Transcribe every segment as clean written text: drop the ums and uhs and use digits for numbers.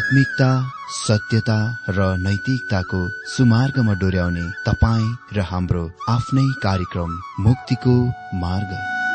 आत्मिकता, सत्यता र नैतिकताको सुमार्गमा डोर्याउने तपाईँ र हाम्रो आफ्नै कार्यक्रम मुक्तिको मार्ग।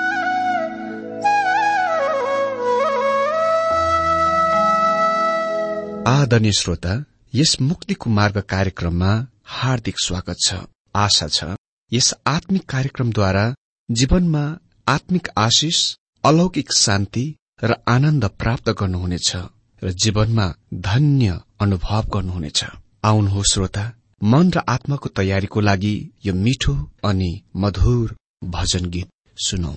आदरणीय श्रोता, यस मुक्तिको मार्ग कार्यक्रममा हार्दिक स्वागत छ। आशा छ यस आत्मिक कार्यक्रमद्वारा जीवनमा आत्मिक आशिष, अलौकिक शान्ति र आनन्द प्राप्त गर्नुहुनेछ र जीवनमा धन्य अनुभव गर्नुहुनेछ। आउनुहोस् श्रोता, मन र आत्माको तयारीको लागि यो मिठो अनि मधुर भजन गीत सुनौ।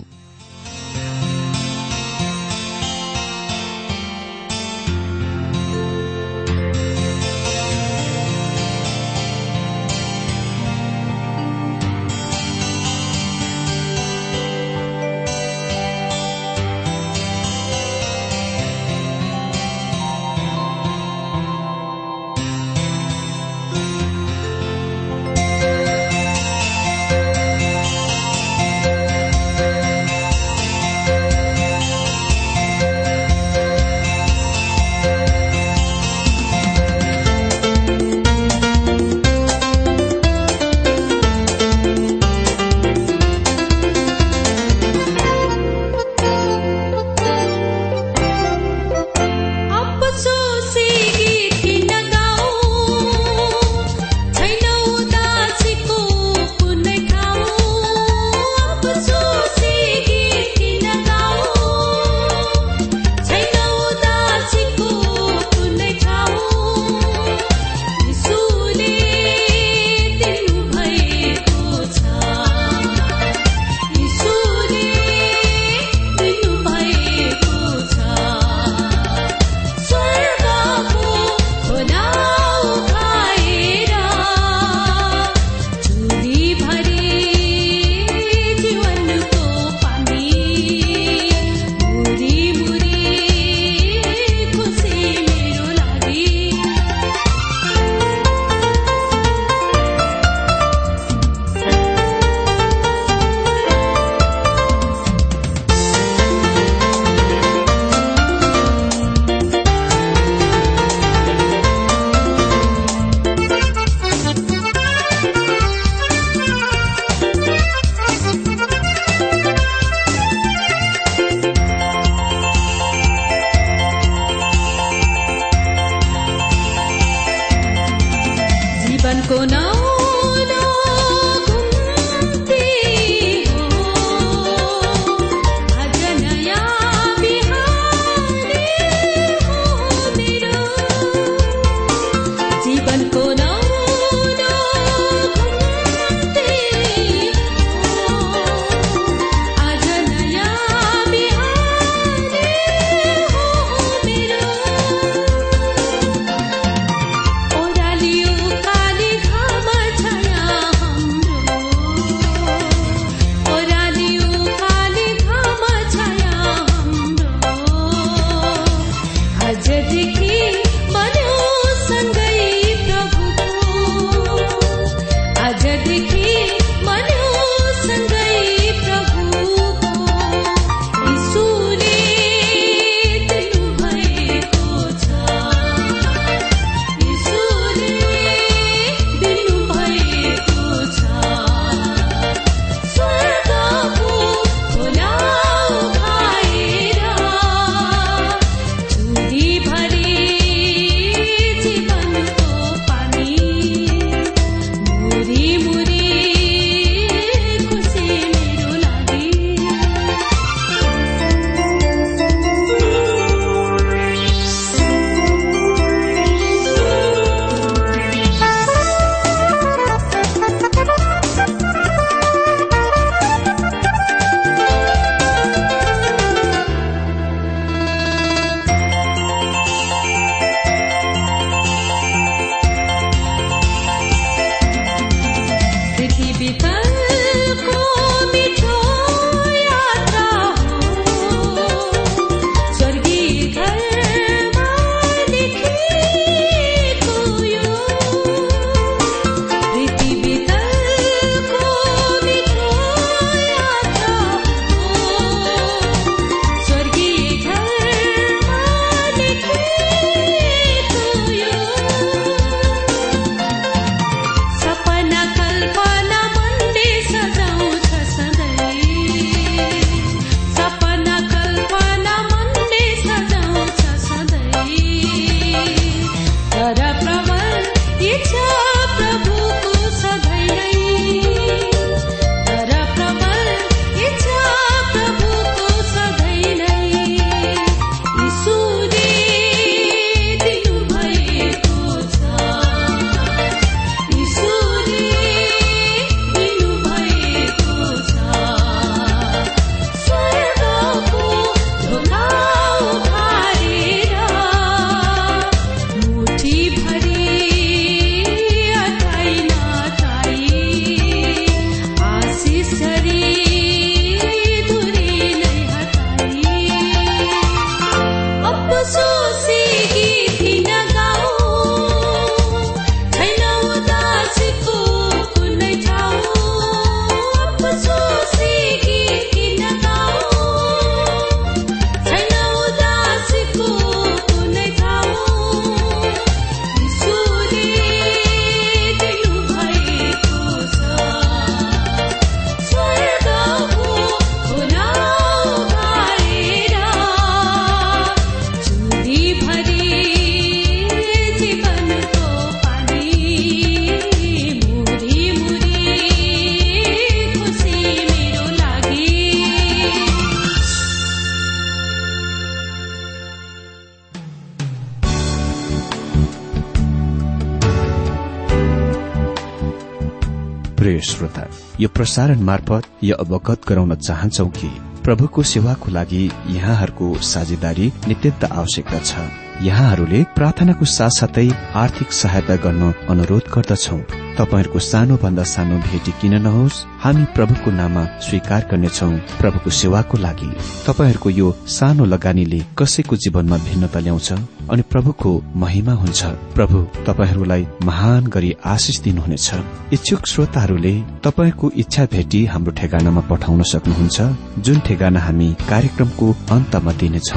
प्रिय श्रोता, यो प्रसारण मार्फत यो अवगत गराउन चाहन्छौ कि प्रभुको सेवाको लागि यहाँहरूको साझेदारी नित्यन्त आवश्यकता छ। यहाँहरूले प्रार्थनाको साथसाथै आर्थिक सहायता गर्न अनुरोध गर्दछौ। तपाईहरूको सानो भन्दा सानो भेटी किन नहोस्, हामी प्रभुको नाममा स्वीकार गर्नेछौ। प्रभुको सेवाको लागि तपाईहरूको यो सानो लगानीले कसैको जीवनमा भिन्नता ल्याउँछ अनि प्रभुको महिमा हुन्छ। प्रभु तपाईहरूलाई महान गरी आशिष दिनुहुनेछ। इच्छुक श्रोताहरूले तपाईको इच्छा भेटी हाम्रो ठेगानामा पठाउन सक्नुहुन्छ, जुन ठेगाना हामी कार्यक्रमको अन्तमा दिनेछौ।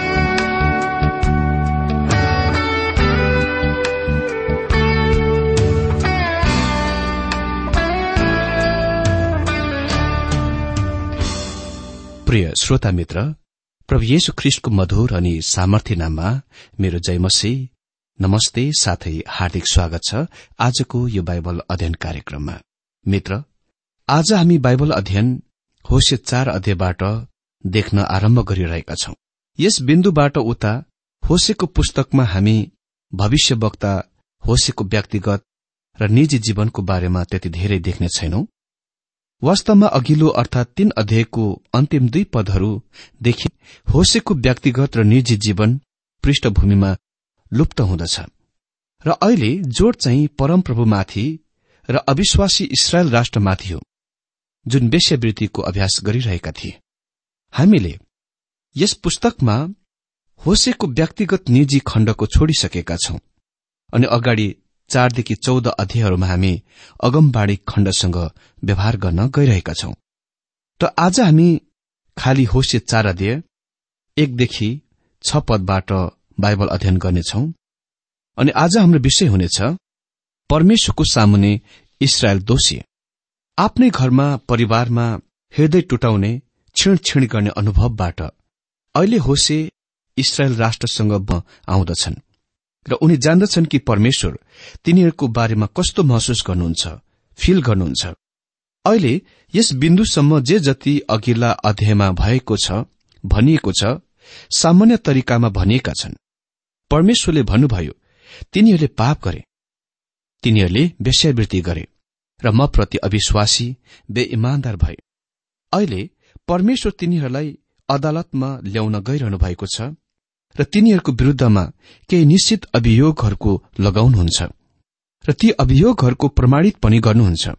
प्रिय श्रोता मित्र, प्रभु येशू ख्रीष्टको मधुर अनि सामर्थ्य नाममा मेरो जय मसीह, नमस्ते साथै हार्दिक स्वागत छ आजको यो बाइबल अध्ययन कार्यक्रममा। मित्र, आज हामी बाइबल अध्ययन होशे 4 अध्यायबाट देख्न आरम्भ गरिरहेका छौं। यस बिन्दुबाट उता होशेको पुस्तकमा हामी भविष्यवक्ता होशेको व्यक्तिगत र निजी जीवनको बारेमा त्यति धेरै देख्ने छैनौं। वास्तवमा अघिल्लो अर्थात 3 अध्यायको अन्तिम 2 पदहरूदेखि होशेको व्यक्तिगत र निजी जीवन पृष्ठभूमिमा लुप्त हुँदछ र अहिले जोड चाहिँ परमप्रभुमाथि र अविश्वासी इस्रायल राष्ट्रमाथि हो, जुन वेश्यावृत्तिको अभ्यास गरिरहेका थिए। हामीले यस पुस्तकमा होशेको व्यक्तिगत निजी खण्डको छोडिसकेका छौं अनि अगाडि 4 देखि 14 अध्यायहरूमा हामी अगमबाणी खण्डसँग व्यवहार गर्न गइरहेका छौं। त आज हामी खाली होशे 4 अध्याय 1 देखि 6 पदबाट बाइबल अध्ययन गर्नेछौं अनि आज हाम्रो विषय हुनेछ परमेश्वरको सामुने इस्रायल दोषी। आफ्नै घरमा परिवारमा हृदय टुटाउने छिणछिण गर्ने अनुभवबाट अहिले होशे इस्रायल राष्ट्रसँग आउँदछन् र उनी जान्दछन् कि परमेश्वर तिनीहरूको बारेमा कस्तो महसुस गर्नुहुन्छ, फिल गर्नुहुन्छ। अहिले यस बिन्दुसम्म जे जति अघिल्ला अध्यायमा भएको छ, भनिएको छ, सामान्य तरिकामा भनिएका छन्। परमेश्वरले भन्नुभयो, तिनीहरूले पाप गरे, तिनीहरूले वेश्यावृत्ति गरे र म प्रति अविश्वासी बेइमानदार भए। अहिले परमेश्वर तिनीहरूलाई अदालतमा ल्याउन गइरहनु भएको छ र तिनीहरूको विरूद्धमा केही निश्चित अभियोगहरूको लगाउनुहुन्छ र ती अभियोगहरूको प्रमाणित पनि गर्नुहुन्छ।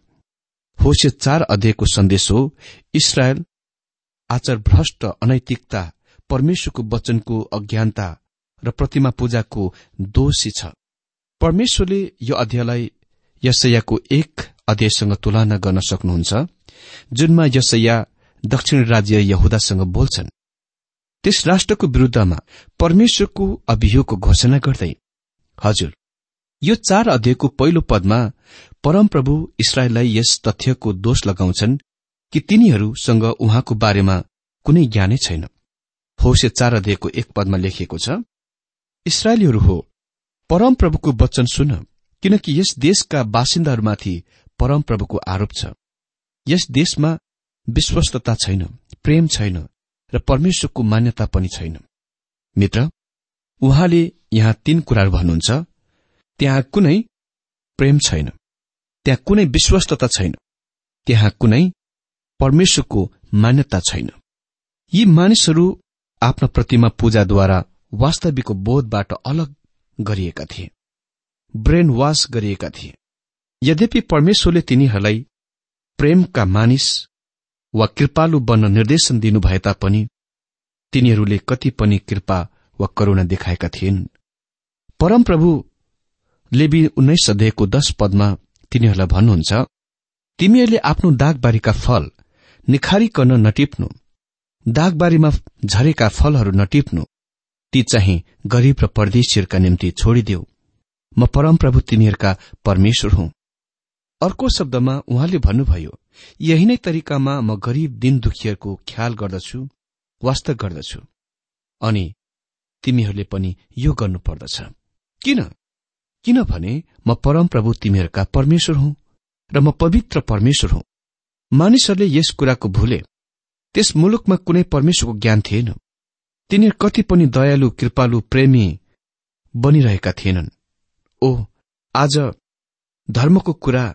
होशे 4 अध्यायको सन्देश हो इस्रायल आचारभ्रष्ट, अनैतिकता, परमेश्वरको वचनको अज्ञानता र प्रतिमा पूजाको दोषी छ। परमेश्वरले यो अध्यायलाई यशायाको 1 अध्यायसँग तुलना गर्न सक्नुहुन्छ, जुनमा यशाया दक्षिण राज्य यहूदासँग बोल्छन्। त्यस राष्ट्रको विरूद्धमा परमेश्वरको अभियोगको घोषणा गर्दै, हजुर, यो 4 अध्यायको पहिलो पदमा परमप्रभु इस्राएललाई यस तथ्यको दोष लगाउँछन् कि तिनीहरूसँग उहाँको बारेमा कुनै ज्ञानै छैन। होशे 4 अध्यायको 1 पदमा लेखिएको छ, इस्राएलीहरू हो, परमप्रभुको वचन सुन, किनकि यस देशका बासिन्दाहरूमाथि परमप्रभुको आरोप छ। यस देशमा विश्वस्तता छैन, प्रेम छैन र परमेश्वरको मान्यता पनि छैन। मित्र, उहाँले यहाँ 3 कुराहरू भन्नुहुन्छ। त्यहाँ कुनै प्रेम छैन, त्यहाँ कुनै विश्वस्तता छैन, त्यहाँ कुनै परमेश्वरको मान्यता छैन। यी मानिसहरू आफ्ना प्रतिमा पूजाद्वारा वास्तविक बोधबाट अलग गरिएका थिए, ब्रेन वाश गरिएका थिए। यद्यपि परमेश्वरले तिनीहरूलाई प्रेमका मानिस वा कृपालु बन्न निर्देशन दिनु भए तापनि तिनीहरूले कति पनि कृपा वा करुणा देखाएका थिएनन्। परमप्रभु लेवी 19 अध्यायको 10 पदमा तिनीहरूलाई भन्नुहुन्छ, तिमीहरूले आफ्नो दागबारीका फल निखारिकन नटिप्नु, दागबारीमा झरेका फलहरू नटिप्नु, ती चाहिँ गरीब र परदेशीहरूका निम्ति छोडिदेऊ। म परमप्रभु तिनीहरूका परमेश्वर हुँ। अर्को शब्दमा उहाँले भन्नुभयो, यही नै तरिकामा म गरीब दिन दुखीहरूको ख्याल गर्दछु, वास्ता गर्दछु, अनि तिमीहरूले पनि यो गर्नुपर्दछ। किनभने म परमप्रभु तिमीहरूका परमेश्वर हुँ र म पवित्र परमेश्वर हुँ। मानिसहरूले यस कुराको भूले, त्यस मुलुकमा कुनै परमेश्वरको ज्ञान थिएन। तिनीहरू कति पनि दयालु, कृपालु, प्रेमी बनिरहेका थिएनन्। आज धर्मको कुरा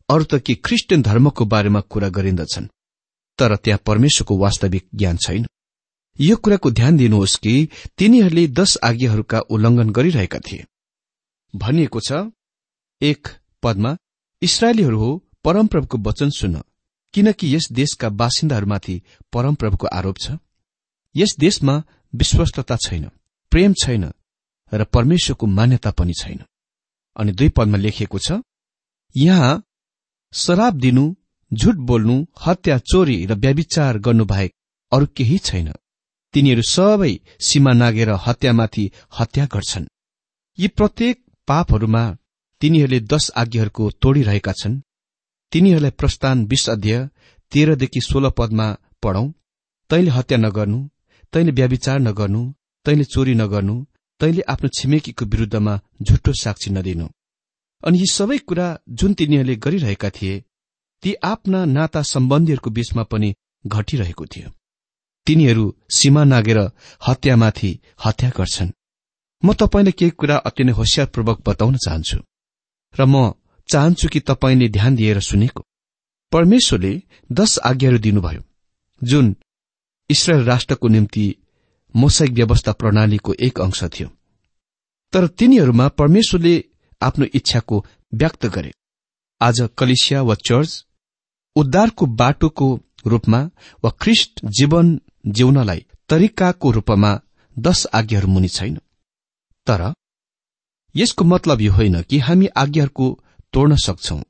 अरू त के क्रिस्चियन धर्मको बारेमा कुरा गरिन्दछन्, तर त्यहाँ परमेश्वरको वास्तविक ज्ञान छैन। यो कुराको ध्यान दिनुहोस् कि तिनीहरूले 10 आज्ञाहरूका उल्लंघन गरिरहेका थिए। भनिएको छ 1 पदमा, इस्राएलीहरू हो, परमप्रभुको वचन सुन, किनकि यस देशका बासिन्दाहरूमाथि परमप्रभुको आरोप छ। यस देशमा विश्वस्तता छैन, प्रेम छैन र परमेश्वरको मान्यता पनि छैन। अनि 2 पदमा लेखिएको छ, यहाँ शराब दिनु, झुट बोल्नु, हत्या, चोरी र व्यभिचार गर्नुबाहेक अरू केही छैन। तिनीहरू सबै सीमा नागेर हत्यामाथि हत्या गर्छन्। यी प्रत्येक पापहरूमा तिनीहरूले 10 आज्ञाहरूको तोडिरहेका छन्। तिनीहरूलाई प्रस्थान 20 अध्याय 13 - 16 पदमा पढौं। तैँले हत्या नगर्नु, तैँले व्यभिचार नगर्नु, तैँले चोरी नगर्नु, तैँले आफ्नो छिमेकीको विरूद्धमा झुटो साक्षी नदिनु। अनि यी सबै कुरा जुन तिनीहरूले गरिरहेका थिए, ती आफ्ना नाता सम्बन्धीहरूको बीचमा पनि घटिरहेको थियो। तिनीहरू सीमा नागेर हत्यामाथि हत्या गर्छन्। म तपाईंलाई केही कुरा अति नै होशियारपूर्वक बताउन चाहन्छु र म चाहन्छु कि तपाईंले ध्यान दिएर सुनेको। परमेश्वरले 10 आज्ञाहरू दिनुभयो, जुन इस्रायल राष्ट्रको निम्ति मोसाइक व्यवस्था प्रणालीको एक अंश थियो। तर तिनीहरूमा परमेश्वरले आफ्नो इच्छाको व्यक्त गरे। आज कलिसिया वा चर्च उद्धारको बाटोको रूपमा वा ख्रिस्ट जीवन जिउनलाई तरिकाको रूपमा 10 आज्ञाहरू मुनि छैन। तर यसको मतलब यो होइन कि हामी आज्ञाहरूको तोड्न सक्छौं।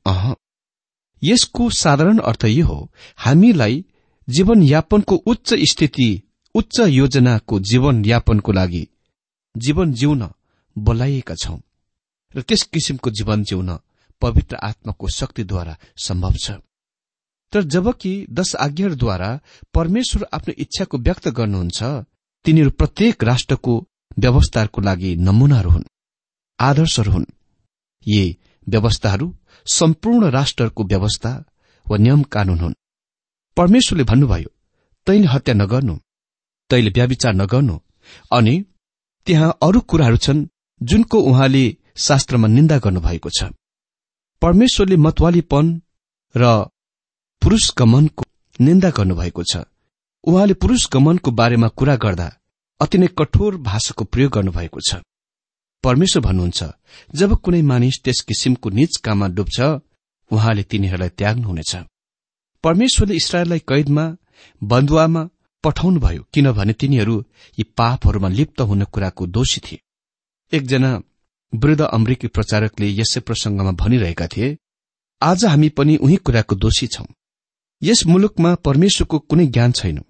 यसको साधारण अर्थ यो हो, हामीलाई जीवनयापनको उच्च स्थिति, उच्च योजनाको जीवनयापनको लागि जीवन जिउन बोलाइएका छौं र त्यस किसिमको जीवन जिउन पवित्र आत्माको शक्तिद्वारा सम्भव छ। तर जबकि 10 आज्ञाहरूद्वारा परमेश्वर आफ्नो इच्छाको व्यक्त गर्नुहुन्छ, तिनीहरू प्रत्येक राष्ट्रको व्यवस्थाहरूको लागि नमूनाहरू हुन्, आदर्शहरू हुन्। यी व्यवस्थाहरू सम्पूर्ण राष्ट्रहरूको व्यवस्था वा नियम कानून हुन्। परमेश्वरले भन्नुभयो, तैँले हत्या नगर्नु, तैँले व्यभिचार नगर्नु, अनि त्यहाँ अरू कुराहरू छन् जुनको उहाँले शास्त्रमा निन्दा गर्नुभएको छ। परमेश्वरले मतवालीपन र पुरुष गमनको निन्दा गर्नुभएको छ। उहाँले पुरुष गमनको बारेमा कुरा गर्दा अति नै कठोर भाषाको प्रयोग गर्नुभएको छ। परमेश्वर भन्नुहुन्छ, जब कुनै मानिस त्यस किसिमको नीच काममा डुब्छ, उहाँले तिनीहरूलाई त्याग्नुहुनेछ। परमेश्वरले इस्राएललाई कैदमा, बन्दुवामा पठाउनुभयो, किनभने तिनीहरू यी पापहरूमा लिप्त हुने कुराको दोषी थिए। एकजना वृद्ध अमेरिकी प्रचारकले यसै प्रसंगमा भनिरहेका थिए, आज हामी पनि उही कुराको दोषी छौं। यस मुलुकमा परमेश्वरको कुनै ज्ञान छैन।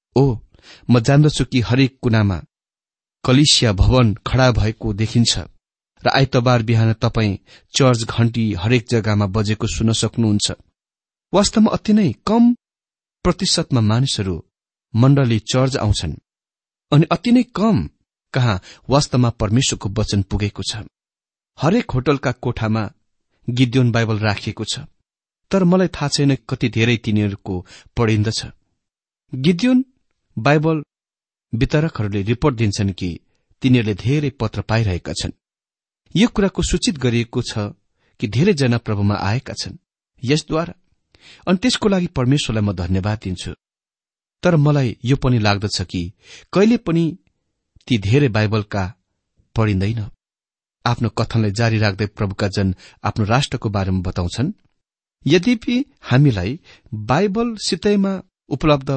म जान्दछु कि हरेक कुनामा कलिसिया भवन खड़ा भएको देखिन्छ र आइतबार बिहान तपाईं चर्च घण्टी हरेक जग्गामा बजेको सुन्न सक्नुहुन्छ। वास्तवमा अति नै कम प्रतिशतमा मानिसहरू मण्डली चर्च आउँछन् अनि अति नै कम कहाँ वास्तवमा परमेश्वरको वचन पुगेको छ। हरेक होटलका कोठामा गिद्योन बाइबल राखिएको छ, तर मलाई थाहा छैन कति धेरै तिनीहरूको पढिन्दछ। गिद्योन बाइबल वितरकहरूले रिपोर्ट दिन्छन् कि तिनीहरूले धेरै पत्र पाइरहेका छन्। यो कुराको सूचित गरिएको छ कि धेरैजना प्रभुमा आएका छन् यसद्वारा, अनि त्यसको लागि परमेश्वरलाई म धन्यवाद दिन्छु। तर मलाई यो पनि लाग्दछ कि कहिले पनि ती धेरै बाइबलका पढिँदैन। आफ्नो कथनलाई जारी राख्दै प्रभुका जन आफ्नो राष्ट्रको बारेमा बताउँछन्, यद्यपि हामीलाई बाइबल सितैमा उपलब्ध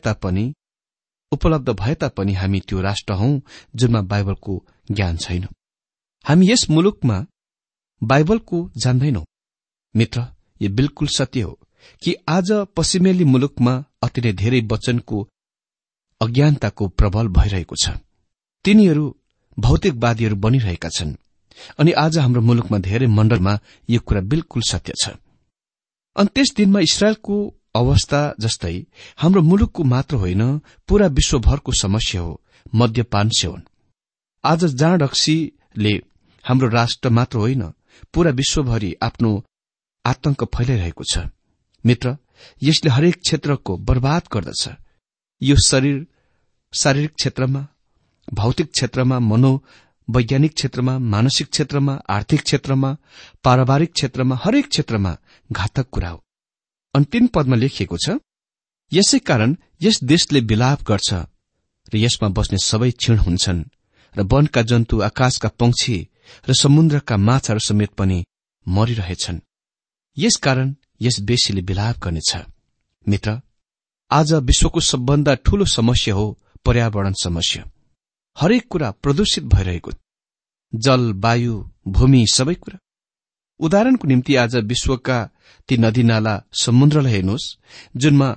भए तापनि हामी त्यो राष्ट्र हौं जुनमा बाइबलको ज्ञान छैन। हामी यस मुलुकमा बाइबलको जान्दैनौं। मित्र, यो बिल्कुल सत्य हो कि आज पश्चिमेली मुलुकमा अति नै धेरै वचनको अज्ञानताको प्रबल भइरहेको छ। तिनीहरू भौतिकवादीहरू बनिरहेका छन् अनि आज हाम्रो मुलुकमा धेरै मण्डलमा यो कुरा बिल्कुल सत्य छ। अनि त्यस दिनमा इस्राएलको अवस्था जस्तै हाम्रो मुलुकको मात्र होइन, पूरा विश्वभरको समस्या हो मद्यपान सेवन। आज जाँड रक्सीले हाम्रो राष्ट्र मात्र होइन, पूरा विश्वभरि आफ्नो आतंक फैलाइरहेको छ। मित्र, यसले हरेक क्षेत्रको बर्बाद गर्दछ। यो शारीरिक क्षेत्रमा, भौतिक क्षेत्रमा, वैज्ञानिक क्षेत्रमा, मानसिक क्षेत्रमा, आर्थिक क्षेत्रमा, पारिवारिक क्षेत्रमा, हरेक क्षेत्रमा घातक कुरा हो। अन्तिम पदमा लेखिएको छ, यसै कारण यस देशले विलाप गर्छ र यसमा बस्ने सबै क्षीण हुन्छन् र वनका जन्तु, आकाशका पंक्षी र समुद्रका माछाहरू समेत पनि मरिरहेछन्। यसकारण यस बेसीले विलाप गर्नेछ। मित्र, आज विश्वको सबभन्दा ठूलो समस्या हो पर्यावरण समस्या। हरेक कुरा प्रदूषित भइरहेको, जल, वायु, भूमि, सबै कुरा। उदाहरणको निम्ति आज विश्वका ती नदीनाला, समुद्रलाई हेर्नुहोस् जुनमा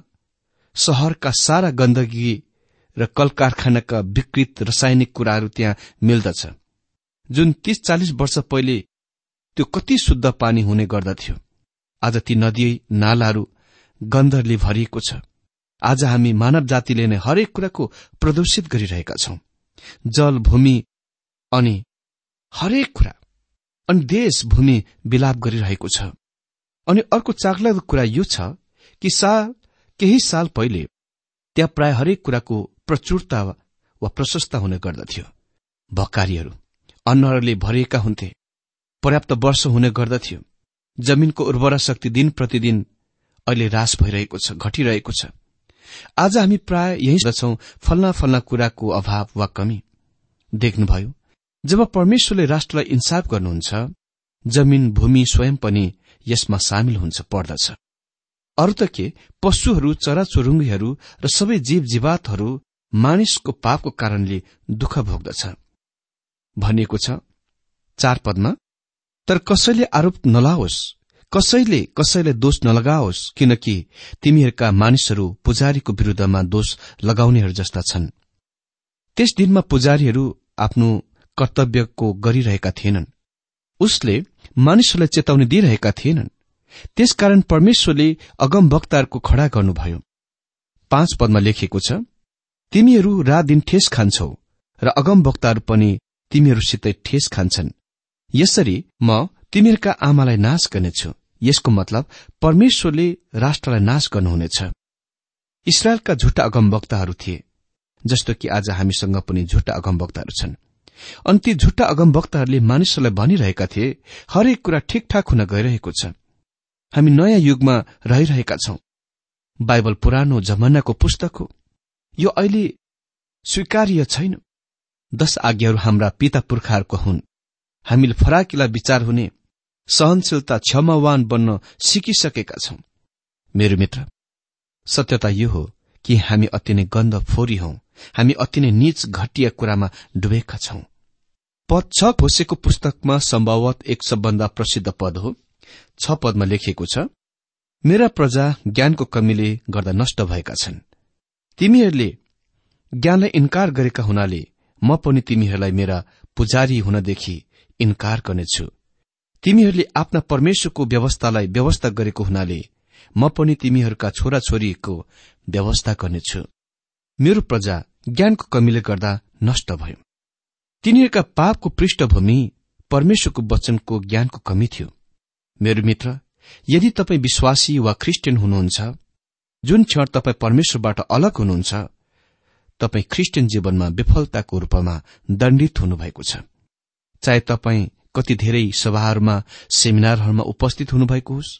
शहरका सारा गन्दगी र कल कारखानाका विकृत रासायनिक कुराहरू त्यहाँ मिल्दछ। जुन 30-40 वर्ष पहिले त्यो कति शुद्ध पानी हुने गर्दथ्यो, आज ती नदी नालाहरू गन्धले भरिएको छ। आज हामी मानव जातिले नै हरेक कुराको प्रदूषित गरिरहेका छौं, जल, भूमि अनि हरेक कुरा। अनि देश, भूमि विलाप गरिरहेको छ। अनि अर्को चाखलाग्दो कुरा यो छ कि केही साल पहिले त्यहाँ प्राय हरेक कुराको प्रचुरता वा प्रशस्त हुने गर्दथ्यो। भकारीहरू, अन्नहरूले भरिएका हुन्थे, पर्याप्त वर्ष हुने गर्दथ्यो। जमिनको उर्वरा शक्ति दिन प्रतिदिन अहिले ह्रास भइरहेको छ, घटिरहेको छ। आज हामी प्राय यही सोच्छौं, फल्ना कुराको अभाव वा कमी। देख्नुभयो, जब परमेश्वरले राष्ट्रलाई इन्साफ गर्नुहुन्छ, जमिन, भूमि स्वयं पनि यसमा सामेल पर्दछ। अरू त के, पशुहरू, चराचुरुङ्गीहरू र सबै जीव जीवातहरू मानिसको पापको कारणले दुःख भोग्दछ। भनिएको छ 4 पदमा, तर कसैले आरोप नलाओस्, कसैले कसैलाई दोष नलगाओस्, किनकि तिमीहरूका मानिसहरू पुजारीको विरूद्धमा दोष लगाउनेहरू जस्ता छन्। त्यस दिनमा पुजारीहरू आफ्नो कर्तव्यको गरिरहेका थिएनन्। उसले मानिसहरूलाई चेतावनी दिइरहेका थिएनन्। त्यसकारण परमेश्वरले अगमवक्ताहरूको खडा गर्नुभयो। 5 पदमा लेखिएको छ, तिमीहरू रात दिन ठेस खान्छौ र अगमवक्ताहरू पनि तिमीहरूसितै ठेस खान्छन्। यसरी म तिमीहरूका आमालाई नाश गर्नेछु। यसको मतलब परमेश्वरले राष्ट्रलाई नाश गर्नुहुनेछ। इस्राएलका झुटा अगमवक्ताहरू थिए, जस्तो कि आज हामीसँग पनि झुटा अगमवक्ताहरू छन्। अनि ती झुटा अगमवक्ताहरूले मानिसहरूलाई भनिरहेका थिए, हरेक कुरा ठिकठाक हुन गइरहेको छ। हामी नयाँ युगमा रहिरहेका छौं। बाइबल पुरानो जमानाको पुस्तक हो। यो अहिले स्वीकार्य छैन। 10 आज्ञाहरू हाम्रा पिता पुर्खाहरूको हुन्। हामीले फराकिला विचार हुने, सहनशीलता, क्षमावान बन्न सिकिसकेका छौं। मेरो मित्र, सत्यता यो हो कि हामी अति नै गन्धफोरी हौं। हामी अति नै नीच, घटिया कुरामा डुबेका छौं। पद 6 होसेको पुस्तकमा सम्भवत एक सबभन्दा प्रसिद्ध पद हो। 6 पदमा लेखिएको छ, मेरा प्रजा ज्ञानको कमीले गर्दा नष्ट भएका छन्। तिमीहरूले ज्ञानलाई इन्कार गरेका हुनाले म पनि तिमीहरूलाई मेरा पुजारी हुनदेखि इन्कार गर्नेछु। तिमीहरूले आफ्ना परमेश्वरको व्यवस्थालाई व्यवस्था गरेको हुनाले म पनि तिमीहरूका छोराछोरीको व्यवस्था गर्नेछु। मेरो प्रजा ज्ञानको कमीले गर्दा नष्ट भयो। तिनीहरूका पापको पृष्ठभूमि परमेश्वरको वचनको ज्ञानको कमी थियो। मेरो मित्र, यदि तपाई विश्वासी वा क्रिस्चियन हुनुहुन्छ, जुन क्षण तपाई परमेश्वरबाट अलग हुनुहुन्छ, तपाई क्रिस्चियन जीवनमा विफलताको रूपमा दण्डित हुनुभएको छ। चाहे तपाई कति धेरै सभाहरूमा, सेमिनारहरूमा उपस्थित हुनुभएको होस्,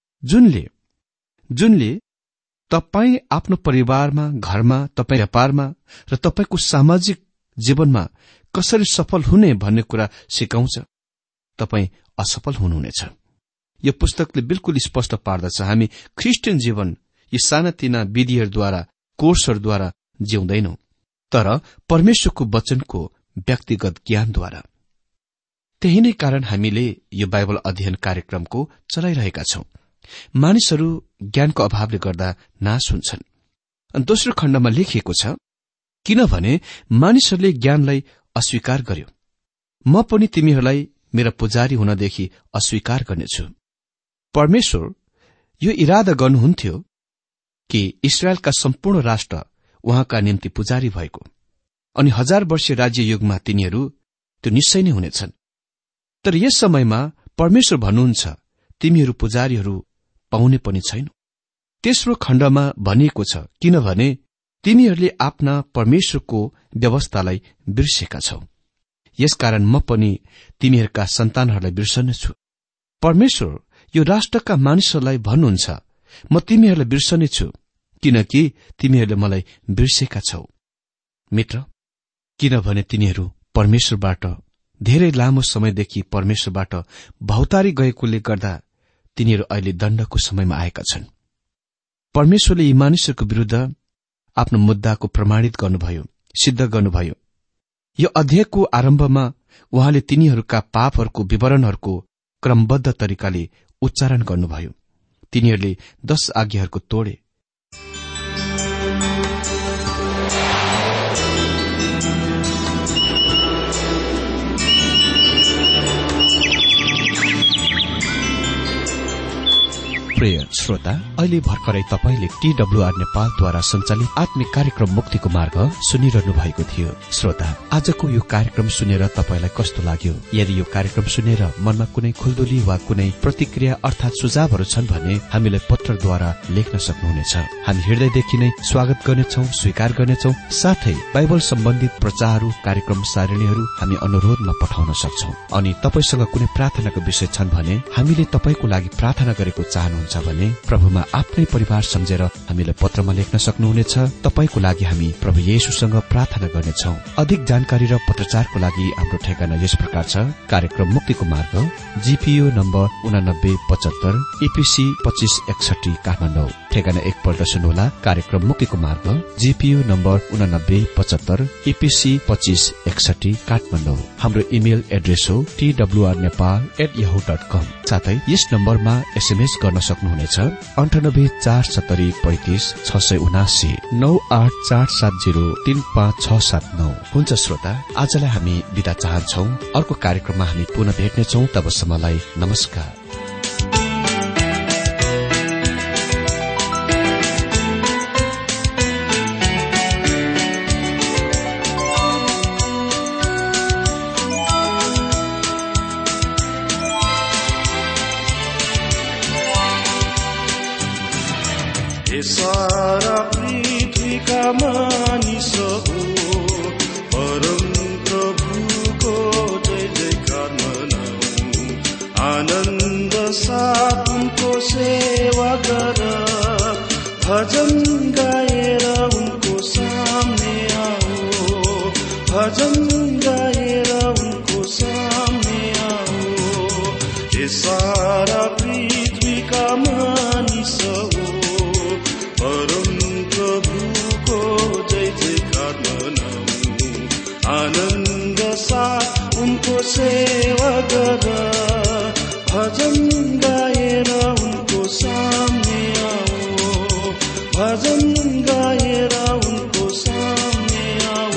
जुनले तपाई आफ्नो परिवारमा, घरमा, तपाई व्यापारमा र तपाईको सामाजिक जीवनमा कसरी सफल हुने भन्ने कुरा सिकाउँछ, तपाई असफल हुनुहुनेछ। यो पुस्तकले बिल्कुल स्पष्ट पार्दछ, हामी क्रिस्चियन जीवन यी सानातिना विधिहरूद्वारा, कोर्सहरूद्वारा जिउँदैनौं, तर परमेश्वरको वचनको व्यक्तिगत ज्ञानद्वारा। त्यही नै कारण हामीले यो बाइबल अध्ययन कार्यक्रमको चलाइरहेका छौं। मानिसहरू ज्ञानको अभावले गर्दा नाश हुन्छन्। दोस्रो खण्डमा लेखिएको छ, किनभने मानिसहरूले ज्ञानलाई अस्वीकार गर्यो, म पनि तिमीहरूलाई मेरा पुजारी हुनदेखि अस्वीकार गर्नेछु। परमेश्वर यो इरादा गर्नुहुन्थ्यो कि इस्राएलका सम्पूर्ण राष्ट्र उहाँका निम्ति पुजारी भएको, अनि 1000 वर्षीय राज्य युगमा तिनीहरू त्यो निश्चय नै हुनेछन्। तर यस समयमा परमेश्वर भन्नुहुन्छ, तिमीहरू पुजारीहरू पाउने पनि छैन। तेस्रो खण्डमा भनिएको छ, किनभने तिमीहरूले आफ्ना परमेश्वरको व्यवस्थालाई बिर्सेका छौ। यसकारण म पनि तिमीहरूका सन्तानहरूलाई बिर्सनेछु। परमेश्वर यो राष्ट्रका मानिसहरूलाई भन्नुहुन्छ, म तिमीहरूलाई बिर्सनेछु, किनकि तिमीहरूले मलाई बिर्सेका छौ। मित्र, किनभने तिनीहरू परमेश्वरबाट धेरै लामो समयदेखि परमेश्वरबाट भौतारी गएकोले गर्दा तिनीहरू अहिले दण्डको समयमा आएका छन्। परमेश्वरले यी मानिसहरूको विरूद्ध आफ्नो मुद्दाको प्रमाणित गर्नुभयो, सिद्ध गर्नुभयो। यो अध्यायको आरम्भमा उहाँले तिनीहरूका पापहरूको विवरणहरूको क्रमबद्ध तरिकाले उच्चारण गर्नुभयो। तिनीहरूले 10 आज्ञाहरूको तोडे। प्रिय श्रोता, अहिले भर्खरै तपाईले TWR नेपालद्वारा सञ्चालित आत्मिक कार्यक्रम मुक्तिको मार्ग सुनिरहनु भएको थियो। श्रोता, आजको यो कार्यक्रम सुनेर तपाईलाई कस्तो लाग्यो? यदि यो कार्यक्रम सुनेर मनमा कुनै खुल्दुली वा कुनै प्रतिक्रिया अर्थात सुझावहरू छन् भने हामीलाई पत्रद्वारा लेख्न सक्नुहुनेछ। हामी हृदयदेखि नै स्वागत गर्नेछौं, स्वीकार गर्नेछौं। साथै बाइबल सम्बन्धित प्रचारहरू, कार्यक्रम सारणीहरू हामी अनुरोधमा पठाउन सक्छौं। अनि तपाईसँग कुनै प्रार्थनाको विषय छन् भने हामीले तपाईको लागि प्रार्थना गरेको चाहनुहुन्छ भने प्रभुमा आफ्नै परिवार सम्झेर हामीलाई पत्रमा लेख्न सक्नुहुनेछ। तपाईको लागि हामी प्रभु येशूसँग प्रार्थना गर्नेछौं। अधिक जानकारी र पत्रचारको लागि हाम्रो ठेगाना यस प्रकार छ। कार्यक्रम मुक्तिको मार्ग, GPO नम्बर 8975, EPC 2561 काठमाडौँ। ठेगाना एकपल्ट सुन्नुहोला। कार्यक्रम मुक्तिको मार्ग, GPO नम्बर 8975, EPC 2561 काठमाडौँ। हाम्रो इमेल एड्रेस हो twrnepal@yahoo.com। साथै यस नम्बरमा SMS गर्न सक्नुहुनेछ 9847353679 9847035679। हुन्छ श्रोता, आजलाई हामी बिदा चाहन्छौ। अर्को कार्यक्रममा हामी पुनः भेट्नेछौ। तबसम्मलाई नमस्कार। सारा पृथ्वीका मानिसहरू परम प्रभुको जय जयकार मनाऊ। आनन्द साथ उनको सेवा गर, भजन गाएर उनको सामने आओ, भजन गाएर उनको सामने आओ। ये सारा पृथ्वीका मानिसहरू परम प्रभुको जय जयकार मनाऊ। आनन्द साथ उनको सेवा गर, भजन गाएर उनको सामने आओ, भजन गाएर उनको सामने आओ।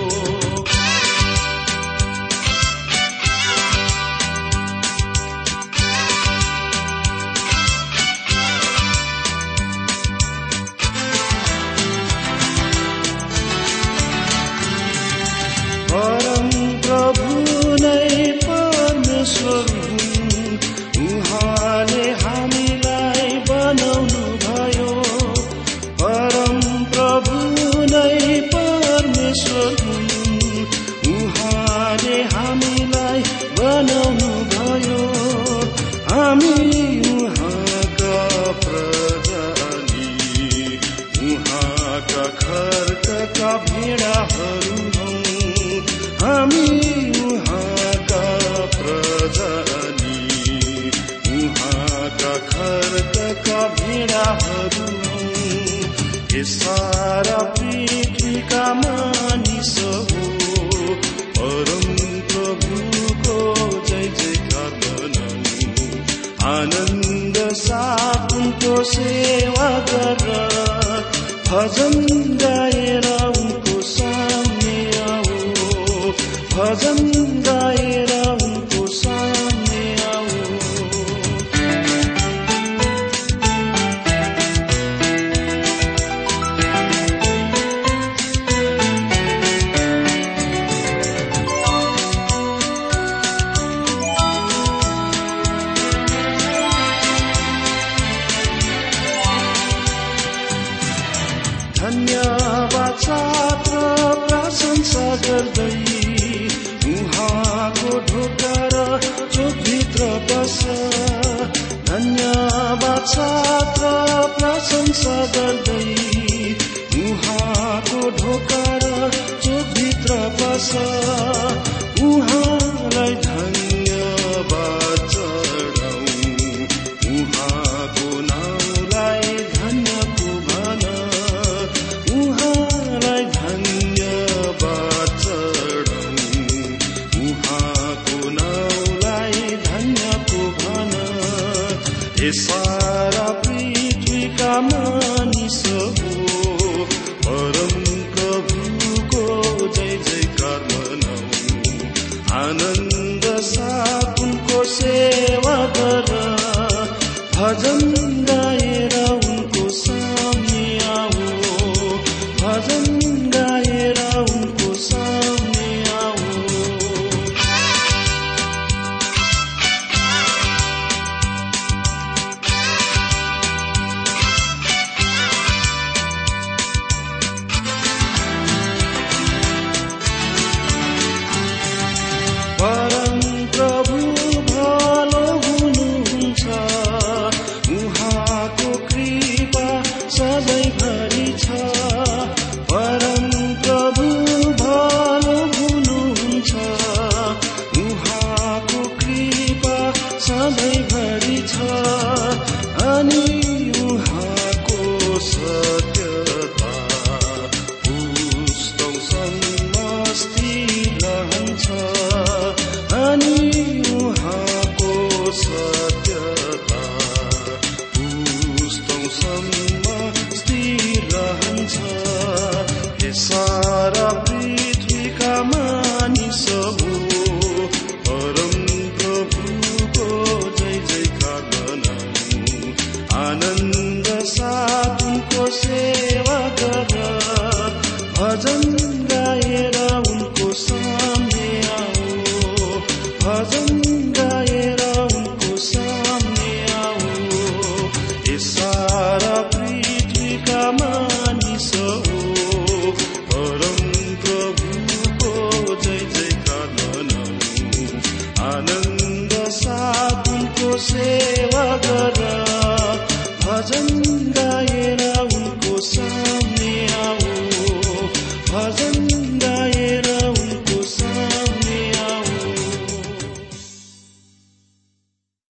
परम प्रभु नै परमेश्वर हुन्, उहाँले हामीलाई बनाउनु भयो। परम प्रभु नै परमेश्वर हुन्, उहाँले हामीलाई बनाउनु भयो। हामी उहाँका प्रजा, उहाँका खर्कका भेडाहरू हौं। हामी उहाँका प्रजा, उहाँका खर्कका भेडाहरू हौं। ये सारा पृथ्वीका मानिस हो परम प्रभुको जय जयकार मनाऊ। आनन्द साथ उनको सेवा गर, भजन गाएर उनको सामने आओ, भजन गाएर उनको सामने आओ। धन्यवाद साथ प्रशंसा गर्दै साथ प्रशंसा गर्दै उहाँको ढोका र चोकभित्र पस, उहाँलाई धन्यवाद चढाऊ, उहाँको नाउँलाई धन्यको भन, उहाँलाई धन्यवाद चढाऊ, उहाँको नाउँलाई धन्यको भन। हे सारा पृथ्वीका मानिसहरू, परम प्रभुको जय जयकार मनाऊ, आनन्द साथ उनको सेवा गर, भजन गाएर उनको सामने आओ, भजन गाएर उनको सामने आओ। परम प्रभु भलो हुनुहुन्छ, उहाँको कृपा सधैँभरि छ। परम प्रभु भलो हुनुहुन्छ, उहाँको कृपा सधैँभरि छ। अनि उहाँको सत्यता पुस्तौसम्म स्थिर रहन्छ, अनि उहाँको सत्यता पुस्तौसम्म स्थिर रहन्छ। हे सारा पृथ्वीका मानिसहरू, परम प्रभुको जय जयकार मनाऊ, आनन्द साथ उनको सेवा गर, भजन गाएर उनको सामने आओ, भजन